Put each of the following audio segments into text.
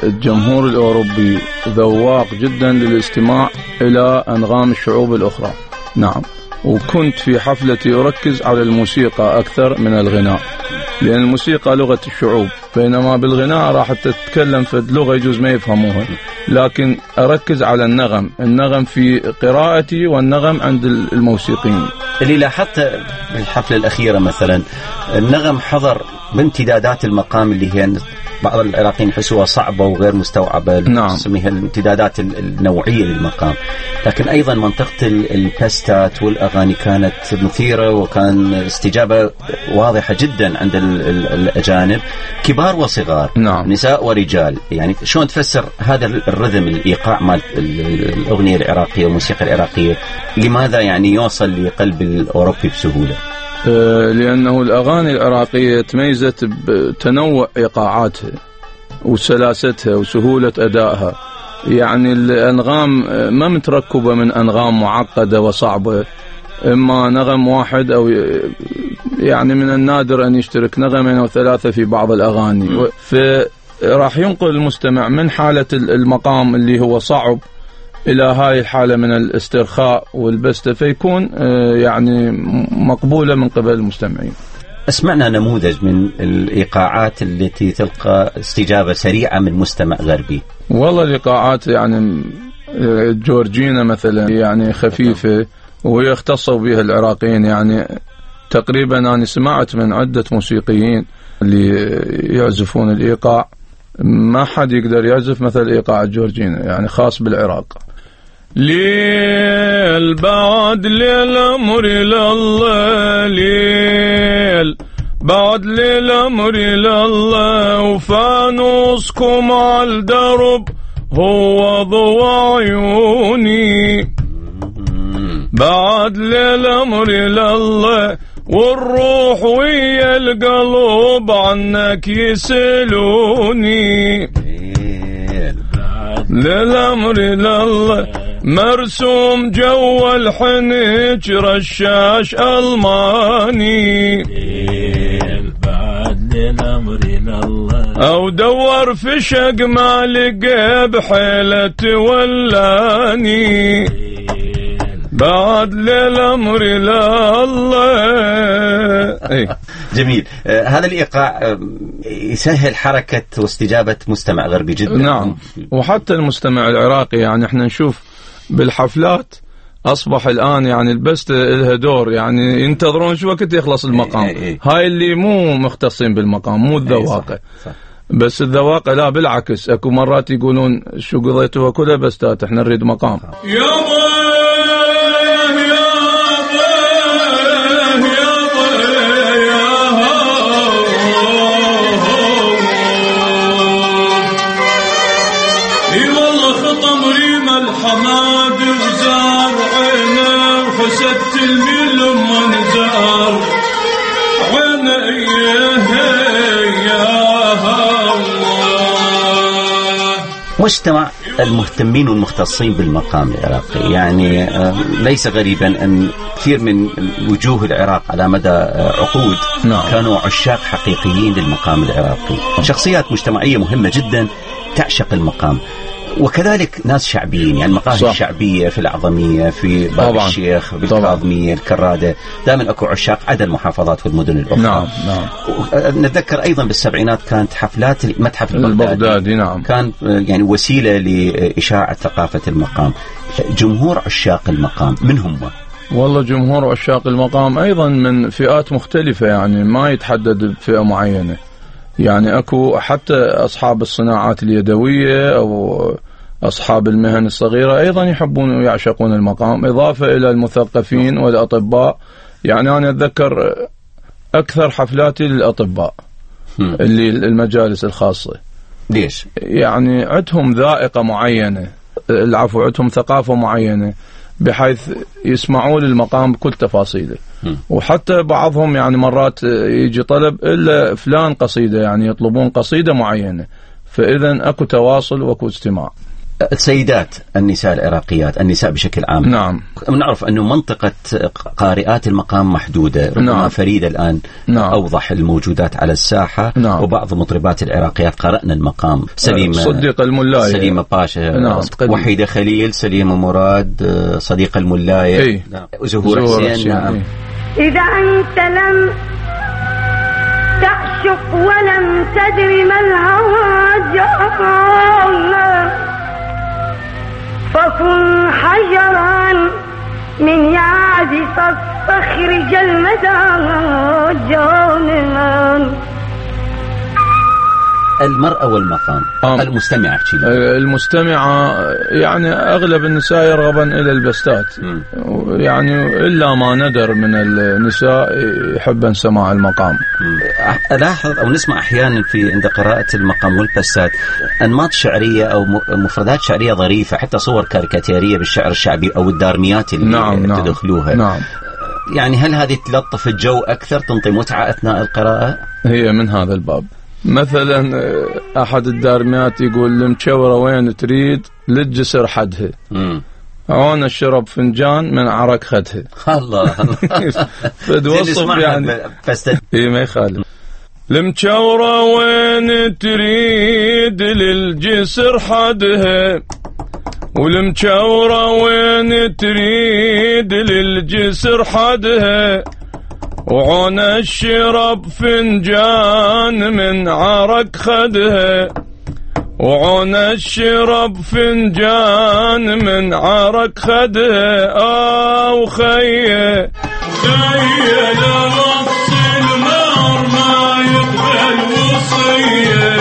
الجمهور الأوروبي ذواق جدا للاستماع إلى أنغام الشعوب الأخرى. نعم، وكنت في حفلتي أركز على الموسيقى أكثر من الغناء، لأن الموسيقى لغة الشعوب، بينما بالغناء راح تتكلم في اللغة يجوز ما يفهموها، لكن أركز على النغم في قراءتي والنغم عند الموسيقيين. اللي لاحظت بالحفلة الأخيرة مثلا النغم حضر بامتدادات المقام اللي هي بعض العراقيين يحسوها صعبة وغير مستوعبة. نعم. نسميها الامتدادات النوعية للمقام، لكن أيضا منطقة الباستات والأغاني كانت مثيرة، وكان استجابة واضحة جدا عند الأجانب كبار وصغار. نعم. نساء ورجال. يعني شلون تفسر هذا الرذم الإيقاع مال الأغنية العراقية والموسيقى العراقية، لماذا يعني يوصل لقلب الأوروبي بسهولة؟ لأنه الأغاني العراقية تميزت بتنوع إيقاعاتها وسلاستها وسهولة أدائها. يعني الأنغام ما متركبة من أنغام معقدة وصعبة، إما نغم واحد أو يعني من النادر أن يشترك نغمين أو ثلاثة في بعض الأغاني، فراح ينقل المستمع من حالة المقام اللي هو صعب إلى هاي الحالة من الاسترخاء والبسته، فيكون يعني مقبولة من قبل المستمعين. اسمعنا نموذج من الإيقاعات التي تلقى استجابة سريعة من مستمع غربي. والله الإيقاعات يعني جورجينا مثلا يعني خفيفة وهي اختصوا بها العراقيين. يعني تقريبا أنا سمعت من عدة موسيقيين اللي يعزفون الإيقاع ما حد يقدر يعزف مثل إيقاع جورجينا، يعني خاص بالعراق. ليل بعد ليل أمر لله، ليل بعد ليل أمر لله، وفانوسكم على الدرب هو ضوء عيوني. بعد ليل أمر لله، والروح ويا القلب عنك يسألوني. للأمر لله مرسوم جو الحنج رشاش ألماني. بعد للأمر لله أو دور في شق ما لقى بحيلة ولاني. بعد للأمر لله. جميل. هذا الإيقاع يسهل حركة واستجابة مستمع غربي جدا. نعم، وحتى المستمع العراقي يعني احنا نشوف بالحفلات أصبح الآن يعني البست لها دور، يعني ينتظرون شو وقت يخلص المقام. هاي اللي مو مختصين بالمقام، مو الذواقة. بس الذواقة لا، بالعكس اكو مرات يقولون شو قضيتوها كلها بستات، احنا نريد مقام. حماد وزار عينه وحسدت الميل منزار عينه يا الله. مجتمع المهتمين والمختصين بالمقام العراقي، يعني ليس غريبا أن كثير من وجوه العراق على مدى عقود كانوا عشاق حقيقيين للمقام العراقي. شخصيات مجتمعية مهمة جدا تعشق المقام، وكذلك ناس شعبيين، يعني المقاهي الشعبية في الأعظمية، في باب الشيخ، بالكاظمية، الكرادة، دائما أكو عشاق عدا المحافظات والمدن الأخرى. نعم. نتذكر أيضا بالسبعينات كانت حفلات المتحف البغدادي. نعم. كان يعني وسيلة لإشاعة ثقافة المقام. جمهور عشاق المقام من هم؟ والله جمهور عشاق المقام أيضا من فئات مختلفة، يعني ما يتحدد بفئة معينة. يعني أكو حتى أصحاب الصناعات اليدوية أو أصحاب المهن الصغيرة أيضا يحبون ويعشقون المقام، إضافة إلى المثقفين والأطباء. يعني أنا أتذكر أكثر حفلاتي للأطباء اللي المجالس الخاصة. ليش؟ يعني عندهم ذائقة معينة، العفو عندهم ثقافة معينة بحيث يسمعون المقام بكل تفاصيله. وحتى بعضهم يعني مرات يجي طلب إلا فلان قصيدة، يعني يطلبون قصيدة معينة، فإذا أكو تواصل وأكو استماع. السيدات النساء العراقيات، النساء بشكل عام، نعم، نعرف أنه منطقة قارئات المقام محدودة، ربما نعم. فريدة الآن نعم. أوضح الموجودات على الساحة، نعم. وبعض مطربات العراقيات قرأنا المقام، صديق الملاية، سليمة باشا، نعم. وحيدة خليل، سليمة مراد، صديق الملاية، نعم. زهور حسين، نعم. إذا أنت لم تعشق ولم تدري ما الهوى جاءنا فكن حجرا من يعزف الصخر جلمدا جانما. المرأة والمقام، المستمعة المستمعة يعني أغلب النساء يرغبن إلى البستات، يعني إلا ما ندر من النساء يحبن سماع المقام. ألاحظ أو نسمع أحيانا في عند قراءة المقام والبستات أنماط شعرية أو مفردات شعرية ظريفة، حتى صور كاريكاتيرية بالشعر الشعبي أو الدارميات اللي نعم تدخلوها. نعم. يعني هل هذه تلطف الجو أكثر، تنطي متعة أثناء القراءة؟ هي من هذا الباب. مثلا أحد الدارميات يقول المشورة وين تريد للجسر حدها، عون الشرب فنجان من عرق خدها. الله فتوصف يعني إيه ما يخالف. المشورة وين تريد للجسر حدها، والمشورة وين تريد للجسر حدها، وعون الشرب فنجان من عرق خدها، وعون الشرب فنجان من عرق خدها. وخيه خيه لرص النار ما يقبل وصيه،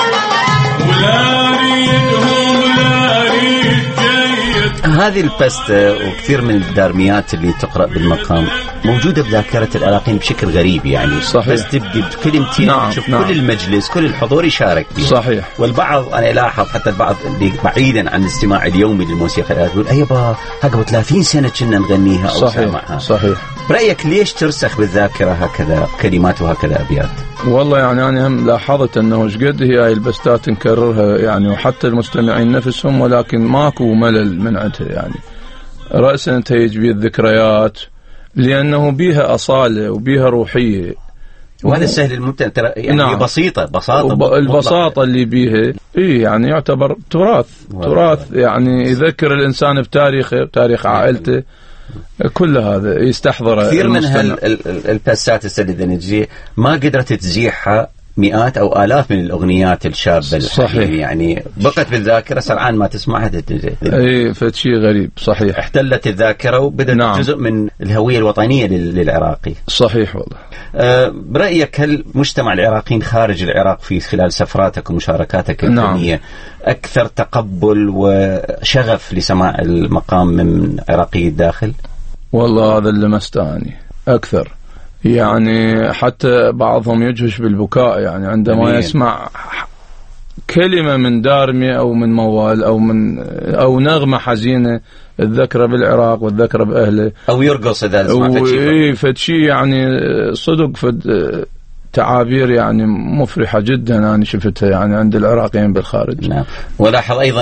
ولا ريدهم لا ريد جيد. هذه البستة وكثير من الدارميات اللي تقرأ بالمقام موجودة بذاكرة العراقيين بشكل غريب، يعني صحيح. بس تبدي بكلمتين نعم. تشوف نعم. كل المجلس كل الحضور يشارك فيه. صحيح. والبعض أنا ألاحظ حتى البعض اللي بعيدا عن الاستماع اليومي للموسيقى يقول أيبا هكذا 30 سنة كنا نغنيها أو سامعها. صحيح. برأيك ليش ترسخ بالذاكرة هكذا كلمات وهكذا أبيات؟ والله يعني أنا هم لاحظت أنه شقد هي البستات نكررها يعني، وحتى المستمعين نفسهم، ولكن ماكو ملل من عندها يعني. رأسا تيج بيه الذكريات لأنه بيها أصالة وبيها روحية، وهذا السهل الممتع ترى يعني. نعم. بساطة البساطة اللي بيها إيه يعني يعتبر تراث يعني يذكر الإنسان بتاريخه بتاريخ عائلته، كل هذا يستحضره. كثير من الباسات السيدة نجي ما قدرت تزيحها مئات أو آلاف من الأغنيات الشابة. صحيح. يعني بقت بالذاكرة سرعان ما تسمعها أي فشي غريب. صحيح. احتلت الذاكرة وبدأت نعم. جزء من الهوية الوطنية للعراقي. صحيح والله. برأيك هل مجتمع العراقيين خارج العراق في خلال سفراتك ومشاركاتك الفنية نعم. أكثر تقبل وشغف لسماع المقام من عراقي الداخل؟ والله هذا اللي مستعني أكثر يعني، حتى بعضهم يجهش بالبكاء يعني عندما يسمع كلمة من دارمي أو من موال أو نغمة حزينة الذكرى بالعراق والذكرى بأهله، أو يرقص إذا سمع فتشي يعني صدق تعابير يعني مفرحة جدا أنا شفتها يعني عند العراقيين بالخارج. نعم. ولاحظ أيضا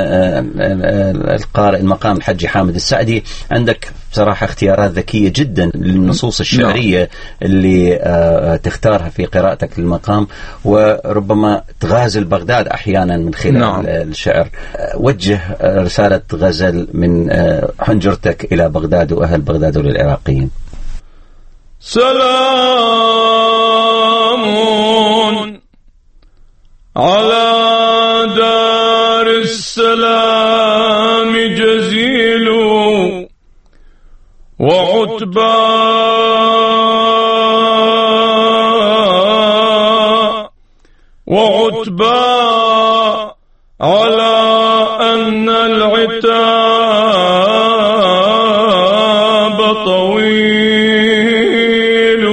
القارئ المقام الحجي حامد السعدي عندك بصراحة اختيارات ذكية جدا للنصوص الشعرية نعم. اللي تختارها في قراءتك للمقام، وربما تغازل بغداد أحيانا من خلال نعم. الشعر. وجه رسالة غزل من حنجرتك إلى بغداد وأهل بغداد وللعراقيين. سلام على دار السلام جزيل، وعتبى على أن العتاب طويل.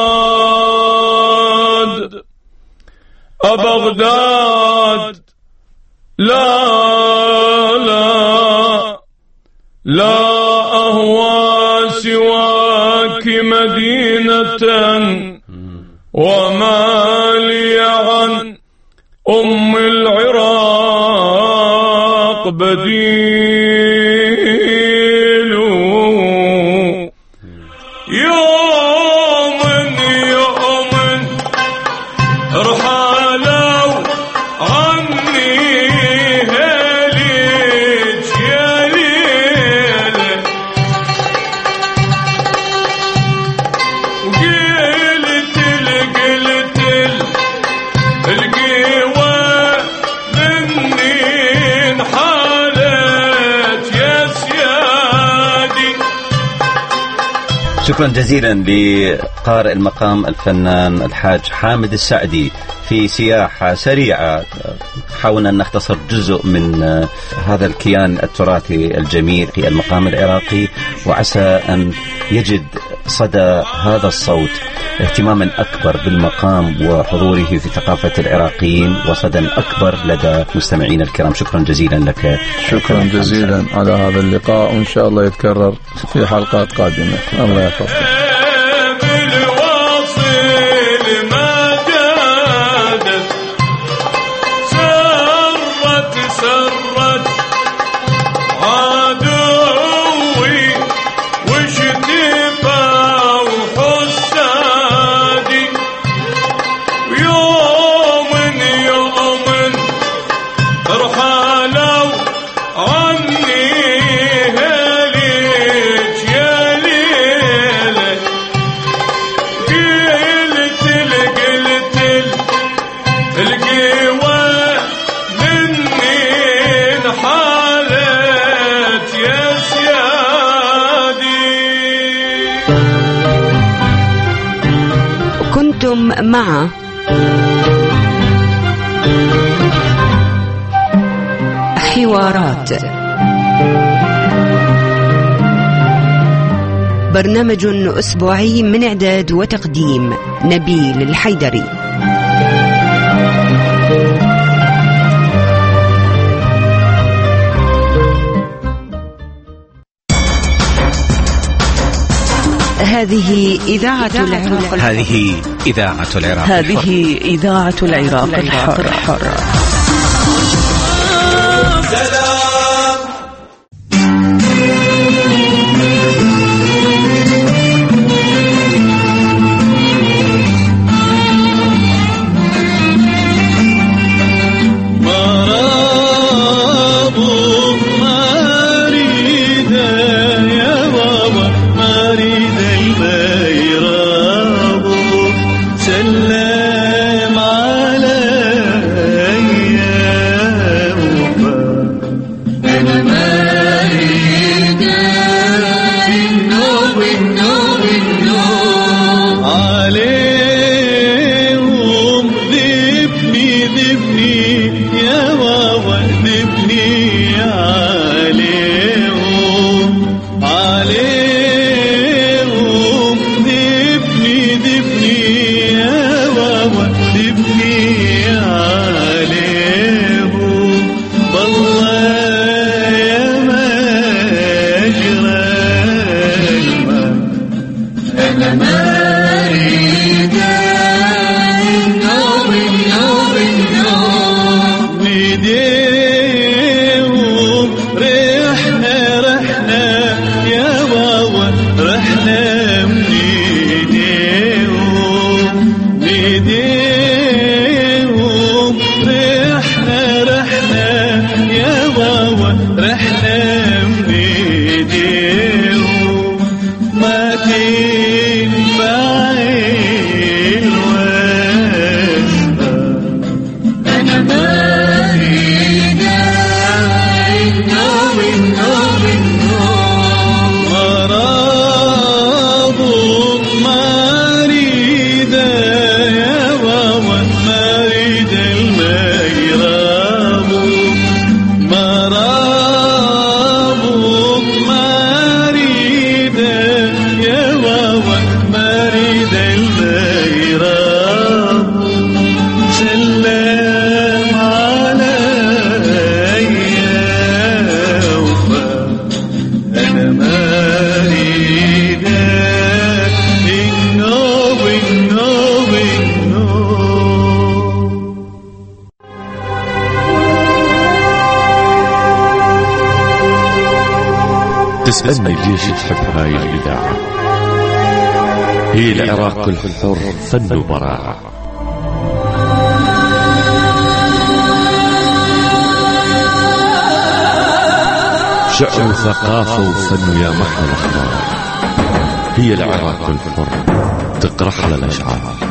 أبغداد لا لا لا أهوى سواك مدينة وما لي عن أم العراق بديل. يوم يوم رحلوا عني هليج يا ليل، وقلت القوى مني انحالت يا سيادي. شكرا جزيلا لقارئ المقام الفنان الحاج حامد السعدي في سياحة سريعة. حاولنا أن نختصر جزء من هذا الكيان التراثي الجميل في المقام العراقي، وعسى أن يجد صدى هذا الصوت اهتماما أكبر بالمقام وحضوره في ثقافة العراقيين، وصدى أكبر لدى مستمعين الكرام. شكرا جزيلا لك. شكرا جزيلا على هذا اللقاء، وإن شاء الله يتكرر في حلقات قادمة. الله يحفظك. كنتم مع حوارات، برنامج أسبوعي من إعداد وتقديم نبيل الحيدري. هذه إذاعة العراق. هذه إذاعة العراق. هذه إذاعة العراق الحر. تسألني ليش تحب هاي الإذاعة؟ هي العراق الحر فن وبراعة. شعر وثقافة وفن يا محلى الأخبار. هي العراق الحر تقرح للأشعار.